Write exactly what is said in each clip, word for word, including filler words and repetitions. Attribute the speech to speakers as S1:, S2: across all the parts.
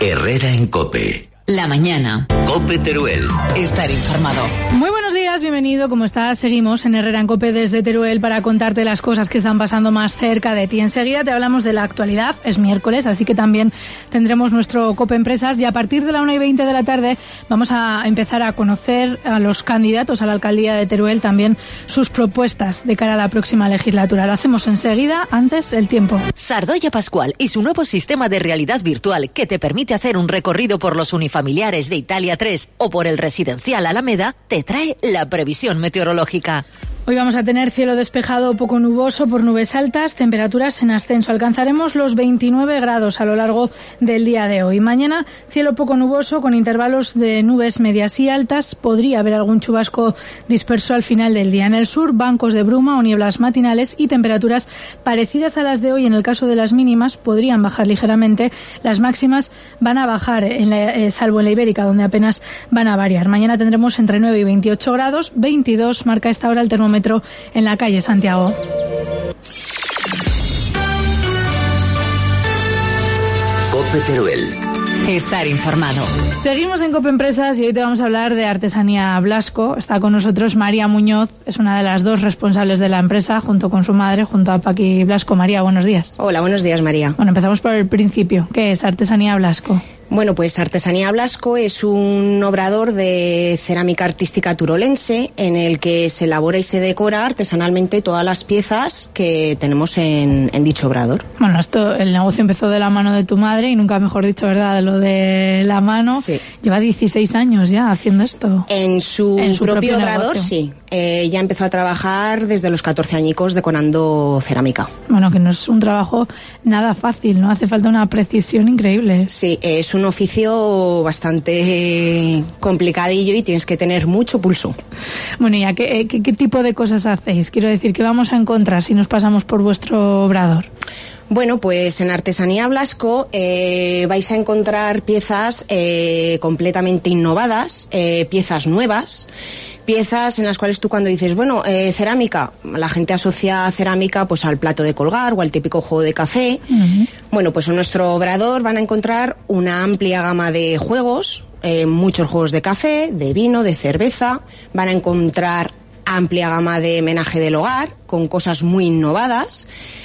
S1: Herrera en COPE.
S2: La mañana.
S1: COPE Teruel.
S2: Estar informado.
S3: Muy buenos días, bienvenido. ¿Cómo estás? Seguimos en Herrera en COPE desde Teruel para contarte las cosas que están pasando más cerca de ti. Enseguida te hablamos de la actualidad. Es miércoles, así que también tendremos nuestro COPE Empresas y a partir de la una y veinte de la tarde vamos a empezar a conocer a los candidatos a la alcaldía de Teruel, también sus propuestas de cara a la próxima legislatura. Lo hacemos enseguida, antes el tiempo.
S4: Sardoya Pascual y su nuevo sistema de realidad virtual que te permite hacer un recorrido por los unifamiliares de Italia tres o por el residencial Alameda, te trae la previsión meteorológica.
S3: Hoy vamos a tener cielo despejado o poco nuboso por nubes altas, temperaturas en ascenso. Alcanzaremos los veintinueve grados a lo largo del día de hoy. Mañana, cielo poco nuboso con intervalos de nubes medias y altas. Podría haber algún chubasco disperso al final del día. En el sur, bancos de bruma o nieblas matinales y temperaturas parecidas a las de hoy. En el caso de las mínimas, podrían bajar ligeramente. Las máximas van a bajar, en la, eh, salvo en la Ibérica, donde apenas van a variar. Mañana tendremos entre nueve y veintiocho grados. veintidós marca esta hora el termómetro en la calle Santiago.
S1: COPE Teruel.
S2: Estar informado.
S3: Seguimos en COPE Empresas y hoy te vamos a hablar de Artesanía Blasco. Está con nosotros María Muñoz, es una de las dos responsables de la empresa, junto con su madre, junto a Paqui Blasco. María, buenos días.
S5: Hola, buenos días, María.
S3: Bueno, empezamos por el principio. ¿Qué es Artesanía Blasco?
S5: Bueno, pues Artesanía Blasco es un obrador de cerámica artística turolense en el que se elabora y se decora artesanalmente todas las piezas que tenemos en, en dicho obrador.
S3: Bueno, esto, el negocio empezó de la mano de tu madre y nunca mejor dicho, ¿verdad? De lo de la mano.
S5: Sí.
S3: Lleva dieciséis años ya haciendo esto.
S5: En su,
S3: en su
S5: propio,
S3: propio
S5: obrador,
S3: negocio.
S5: sí. Eh, ya empezó a trabajar desde los catorce añicos decorando cerámica.
S3: Bueno, que no es un trabajo nada fácil, ¿no? Hace falta una precisión increíble.
S5: Sí, es un oficio bastante complicadillo y tienes que tener mucho pulso.
S3: Bueno, ¿y a qué, qué, qué tipo de cosas hacéis? Quiero decir, ¿qué vamos a encontrar si nos pasamos por vuestro obrador?
S5: Bueno, pues en Artesanía Blasco eh, vais a encontrar piezas eh, completamente innovadas, eh, piezas nuevas, piezas en las cuales tú cuando dices, bueno, eh, cerámica, la gente asocia cerámica pues al plato de colgar o al típico juego de café. Uh-huh. Bueno, pues en nuestro obrador van a encontrar una amplia gama de juegos, eh, muchos juegos de café, de vino, de cerveza, van a encontrar amplia gama de menaje del hogar con cosas muy innovadas.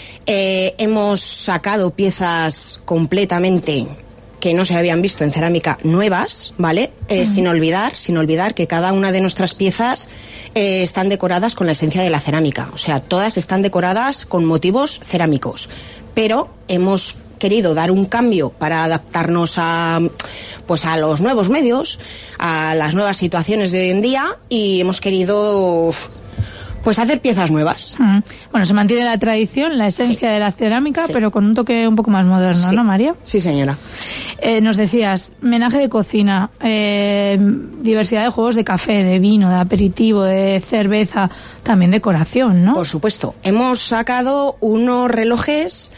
S5: Eh, hemos sacado piezas completamente que no se habían visto en cerámica nuevas, ¿vale? Eh, uh-huh. Sin olvidar, sin olvidar que cada una de nuestras piezas eh, están decoradas con la esencia de la cerámica. O sea, todas están decoradas con motivos cerámicos. Pero hemos querido dar un cambio para adaptarnos a, pues a los nuevos medios, a las nuevas situaciones de hoy en día y hemos querido pues hacer piezas nuevas.
S3: Mm. Bueno, se mantiene la tradición, la esencia sí. de la cerámica, sí. pero con un toque un poco más moderno,
S5: sí.
S3: ¿no, María?
S5: Sí, señora.
S3: Eh, nos decías, menaje de cocina, eh, diversidad de juegos de café, de vino, de aperitivo, de cerveza, también decoración, ¿no?
S5: Por supuesto. Hemos sacado unos relojes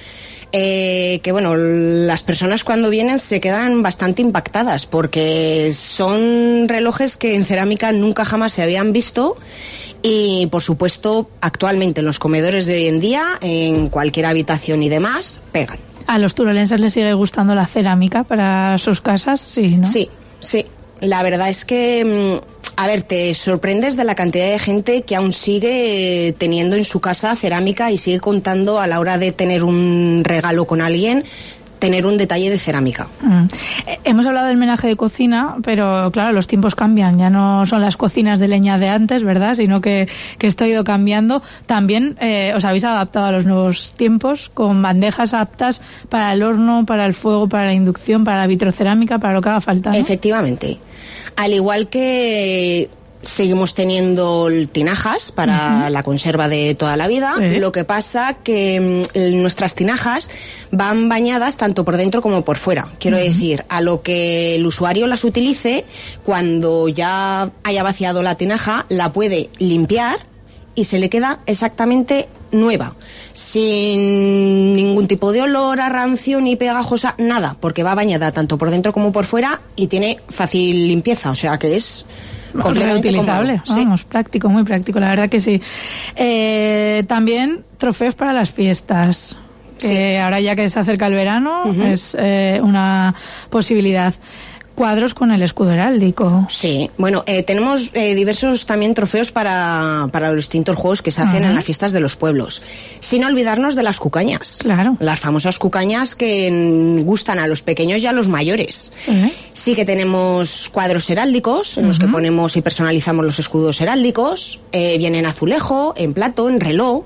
S5: Eh, que bueno, las personas cuando vienen se quedan bastante impactadas porque son relojes que en cerámica nunca jamás se habían visto y por supuesto actualmente en los comedores de hoy en día, en cualquier habitación y demás, pegan.
S3: ¿A los turolenses les sigue gustando la cerámica para sus casas? Sí, ¿no?
S5: Sí, sí. La verdad es que, a ver, te sorprendes de la cantidad de gente que aún sigue teniendo en su casa cerámica y sigue contando a la hora de tener un regalo con alguien, tener un detalle de cerámica.
S3: Mm. Hemos hablado del menaje de cocina, pero claro, los tiempos cambian. Ya no son las cocinas de leña de antes, ¿verdad? Sino que, que esto ha ido cambiando. También eh, os habéis adaptado a los nuevos tiempos con bandejas aptas para el horno, para el fuego, para la inducción, para la vitrocerámica, para lo que haga falta, ¿no?
S5: Efectivamente. Al igual que seguimos teniendo tinajas para uh-huh. la conserva de toda la vida. Sí. Lo que pasa que mm, nuestras tinajas van bañadas tanto por dentro como por fuera. Quiero uh-huh. decir, a lo que el usuario las utilice, cuando ya haya vaciado la tinaja, la puede limpiar y se le queda exactamente nueva, sin ningún tipo de olor a rancio ni pegajosa, nada, porque va bañada tanto por dentro como por fuera y tiene fácil limpieza, o sea que es completamente
S3: reutilizable,
S5: cómodo.
S3: Vamos,
S5: sí.
S3: práctico, muy práctico, la verdad que sí. Eh, también trofeos para las fiestas. que
S5: Sí.
S3: ahora ya que se acerca el verano
S5: Uh-huh.
S3: es eh, una posibilidad. Cuadros con el escudo heráldico.
S5: Sí, bueno, eh, tenemos eh, diversos también trofeos para, para los distintos juegos que se hacen
S3: Ajá.
S5: en las fiestas de los pueblos. Sin olvidarnos de las cucañas.
S3: Claro.
S5: Las famosas cucañas que mm, gustan a los pequeños y a los mayores.
S3: ¿Eh?
S5: Sí que tenemos cuadros heráldicos en los que ponemos y personalizamos los escudos heráldicos. Eh, viene en azulejo, en plato, en reloj.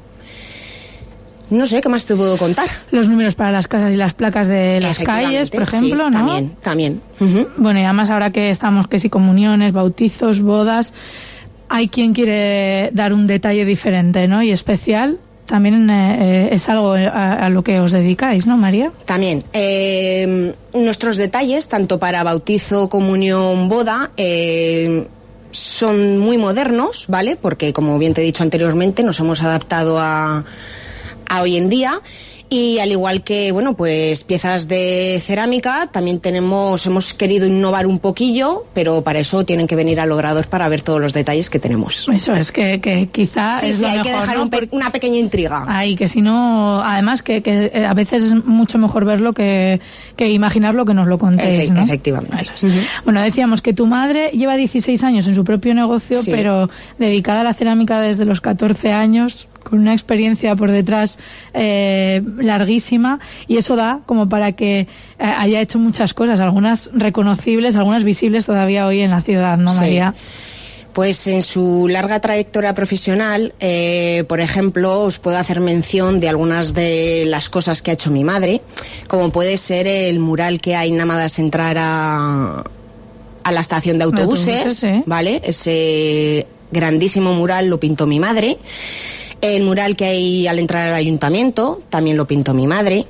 S5: No sé, ¿qué más te puedo contar?
S3: Los números para las casas y las placas de las calles, por ejemplo,
S5: sí,
S3: ¿no?
S5: También, también. Ujú.
S3: Bueno, y además ahora que estamos, que si comuniones, bautizos, bodas, hay quien quiere dar un detalle diferente, ¿no? Y especial. También eh, es algo a, a lo que os dedicáis, ¿no, María?
S5: También, eh, nuestros detalles, tanto para bautizo, comunión, boda, eh, son muy modernos, ¿vale? Porque, como bien te he dicho anteriormente, nos hemos adaptado a, a hoy en día. Y al igual que, bueno, pues piezas de cerámica, también tenemos, hemos querido innovar un poquillo, pero para eso tienen que venir al Obrador para ver todos los detalles que tenemos.
S3: Eso es que, que quizá
S5: Sí,
S3: es
S5: sí,
S3: lo
S5: hay
S3: mejor,
S5: que dejar
S3: ¿no?
S5: un pe-
S3: Porque-
S5: una pequeña intriga.
S3: Ay, que si no, además que, que a veces es mucho mejor verlo que, que imaginarlo, que nos lo contéis,
S5: Efe-
S3: ¿no?
S5: efectivamente.
S3: Eso es.
S5: Ujú.
S3: Bueno, decíamos que tu madre lleva dieciséis años en su propio negocio,
S5: Sí.
S3: pero dedicada a la cerámica desde los catorce años, con una experiencia por detrás eh, larguísima, y eso da como para que eh, haya hecho muchas cosas, algunas reconocibles, algunas visibles todavía hoy en la ciudad, ¿no,
S5: Sí.
S3: María?
S5: Pues en su larga trayectoria profesional, eh, por ejemplo, os puedo hacer mención de algunas de las cosas que ha hecho mi madre, como puede ser el mural que hay nada más entrar a, a la estación de autobuses,
S3: autobuses, sí.
S5: ¿vale? Ese grandísimo mural lo pintó mi madre. El mural que hay al entrar al ayuntamiento también lo pintó mi madre.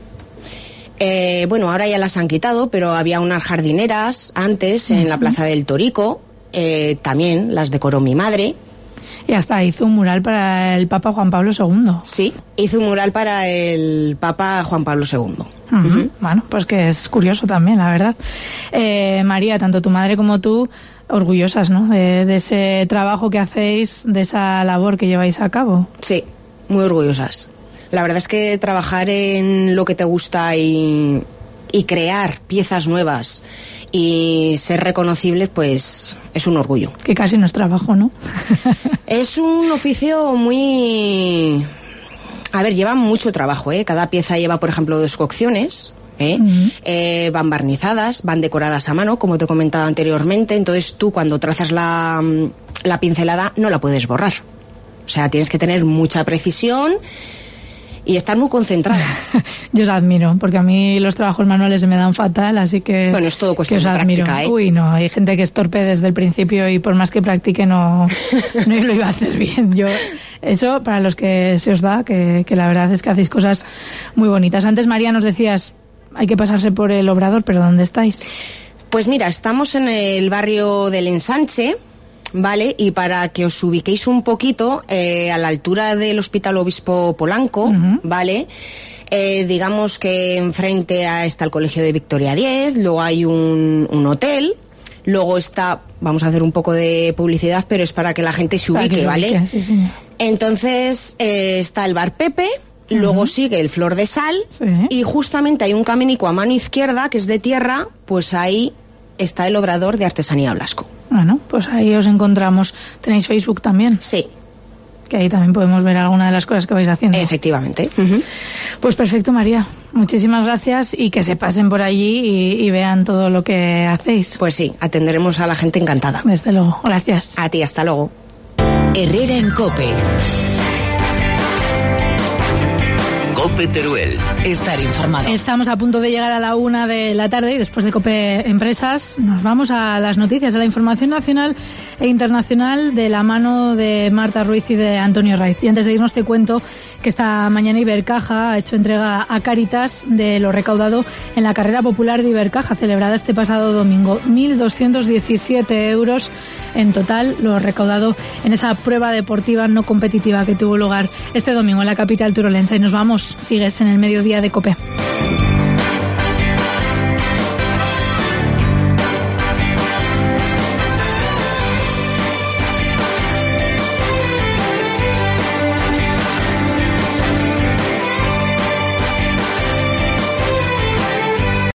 S5: Eh, bueno, ahora ya las han quitado, pero había unas jardineras antes en la Plaza del Torico. Eh, también las decoró mi madre.
S3: Y hasta hizo un mural para el Papa Juan Pablo segundo.
S5: Sí, hizo un mural para el Papa Juan Pablo segundo.
S3: Ujú.
S5: Ujú.
S3: Bueno, pues que es curioso también, la verdad. Eh, María, tanto tu madre como tú, orgullosas, ¿no? De, de ese trabajo que hacéis, de esa labor que lleváis a cabo.
S5: Sí, muy orgullosas. La verdad es que trabajar en lo que te gusta y, y crear piezas nuevas y ser reconocibles, pues es un orgullo.
S3: Que casi no es trabajo, ¿no?
S5: Es un oficio muy... A ver, lleva mucho trabajo, ¿eh? Cada pieza lleva, por ejemplo, dos cocciones, ¿eh?
S3: Ujú.
S5: Eh, van barnizadas, van decoradas a mano, como te he comentado anteriormente. Entonces tú, cuando trazas la, la pincelada, no la puedes borrar. O sea, tienes que tener mucha precisión y estar muy concentrada.
S3: Yo os admiro, porque a mí los trabajos manuales se me dan fatal, así que...
S5: Bueno, es todo cuestión
S3: que os
S5: de
S3: admiro.
S5: práctica, ¿eh?
S3: Uy, no, hay gente que es torpe desde el principio y por más que practique no, no lo iba a hacer bien. Yo, eso para los que se os da, que, que la verdad es que hacéis cosas muy bonitas. Antes, María, nos decías, hay que pasarse por el Obrador, pero ¿dónde estáis?
S5: Pues mira, estamos en el barrio del Ensanche, ¿vale? Y para que os ubiquéis un poquito, eh, a la altura del Hospital Obispo Polanco,
S3: Ujú.
S5: ¿vale? Eh, digamos que enfrente a, está el Colegio de Victoria diez, luego hay un, un hotel, luego está, vamos a hacer un poco de publicidad, pero es para que la gente se
S3: Para que
S5: ubique,
S3: os
S5: ¿vale?
S3: ubique, sí, señor.
S5: Entonces eh, está el Bar Pepe, luego sigue el Flor de Sal,
S3: Sí.
S5: y justamente hay un caminico a mano izquierda que es de tierra, pues ahí está el Obrador de Artesanía Blasco.
S3: Bueno, pues ahí os encontramos. ¿Tenéis Facebook también?
S5: Sí,
S3: Que ahí también podemos ver alguna de las cosas que vais haciendo.
S5: efectivamente. Ujú.
S3: Pues perfecto, María. Muchísimas gracias y que se pasen por allí y, y vean todo lo que hacéis.
S5: Pues sí, atenderemos a la gente encantada.
S3: Desde luego. Gracias.
S5: A ti, hasta luego.
S4: Herrera en COPE.
S1: Cope Teruel.
S4: Estar informado.
S3: Estamos a punto de llegar a la una de la tarde y después de COPE Empresas nos vamos a las noticias, a la información nacional e internacional de la mano de Marta Ruiz y de Antonio Raiz. Y antes de irnos te cuento que esta mañana Ibercaja ha hecho entrega a Cáritas de lo recaudado en la carrera popular de Ibercaja, celebrada este pasado domingo. mil doscientos diecisiete euros en total, lo recaudado en esa prueba deportiva no competitiva que tuvo lugar este domingo en la capital turolense. Y nos vamos, sigues en el mediodía de COPE.